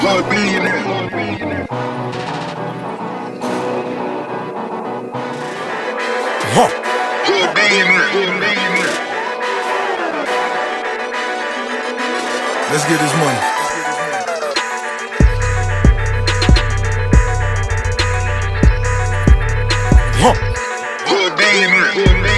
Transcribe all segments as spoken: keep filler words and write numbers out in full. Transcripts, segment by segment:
Hood billionaire. Huh. Hood billionaire. Let's get this money. Huh. Hood billionaire.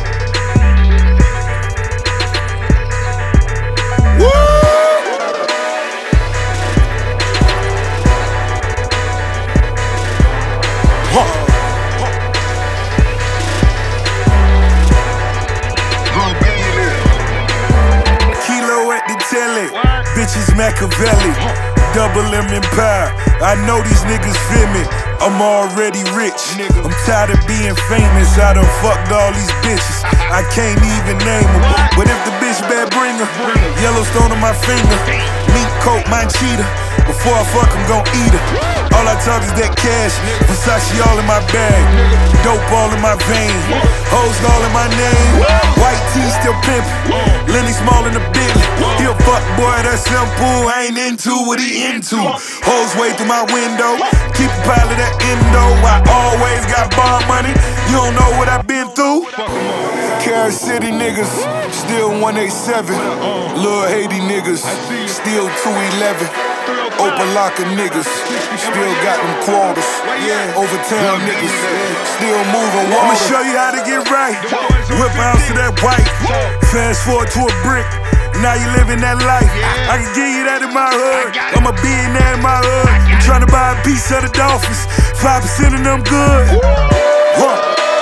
Kilo at the telly, bitches Machiavelli, double M Empire. I know these niggas feel me. I'm already rich. I'm tired of being famous. I done fucked all these bitches. I can't even name them. But if the bitch bad, bring her. Yellowstone on my finger. Mink coat, mine cheetah. Before I fuck, I'm gon' eat her. All I talk is that cash. Versace all in my bag. Dope all in my vein. Hoes all in my name. White tee still pimpin'. Lenny Small in the Bentley. He a fuck boy, that's simple. I ain't into what he into. Hoes way through my window. Keep a pile of that endo. I always got bond money. You don't know what I've been through. Carol City niggas, still one eighty-seven. Lil Haiti niggas, still two eleven. Opalaka niggas, still got them quarters. Overtown niggas, still moving water. I'ma show you how to get right. Whip out to that white. Fast forward to a brick. Now you living that life. I can give you that in my hood. I'm a billionaire in my hood. I'm trying to buy a piece of the Dolphins. Five percent of them good. Huh.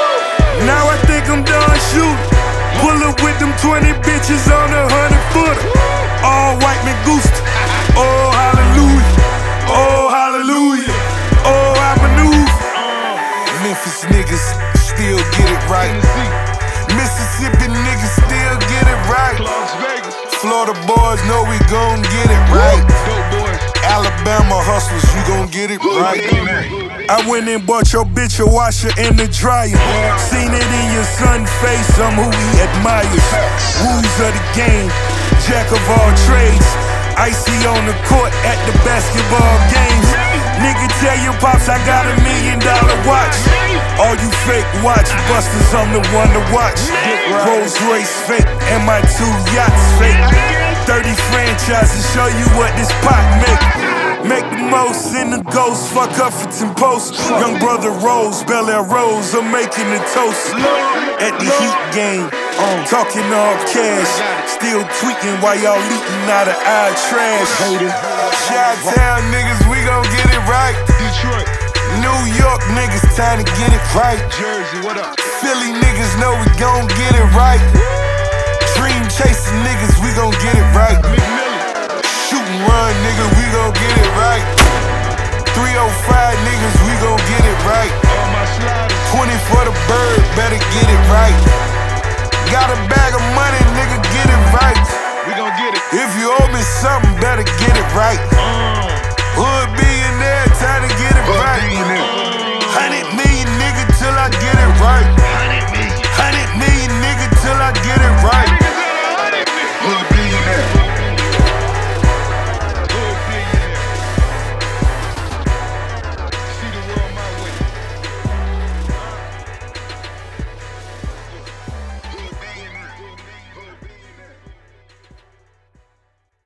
Now I think I'm done shooting. Pull up with them twenty bitches on a hundred footer. All white Mangusta. Oh hallelujah. Oh hallelujah. Oh I maneuver. Memphis niggas still get it right. Mississippi niggas still get it right. Florida boys know we gon' get it right. Alabama hustlers, you gon' get it right. I went and bought your bitch a washer and a dryer. Seen it in your son's face, I'm who he admires. Rules of the game, jack of all trades. Icy on the court at the basketball games. Nigga, tell your pops I got a million dollar watch. All you fake watch busters, I'm the one to watch. Rolls Royce fake and my two yachts fake. thirty franchises show you what this pot make. Make the most in the ghost, fuck Huffington Post. Young brother Rose, Bel Air Rose, I'm making the toast. At the Heat game, talking all cash. Still tweaking while y'all leaking out of our trash. Chi-Town niggas, we gon' get it right. Detroit. New York niggas, time to get it right. Jersey, what up? Philly niggas know we gon' get it right. Dream chasing niggas, we gon' get it right. Shoot and run nigga, we gon' get it right. three oh five niggas, we gon' get it right. twenty for the bird, better get it right. Got a bag of money, nigga, get it right. We gon' get it. If you owe me something, better get it right.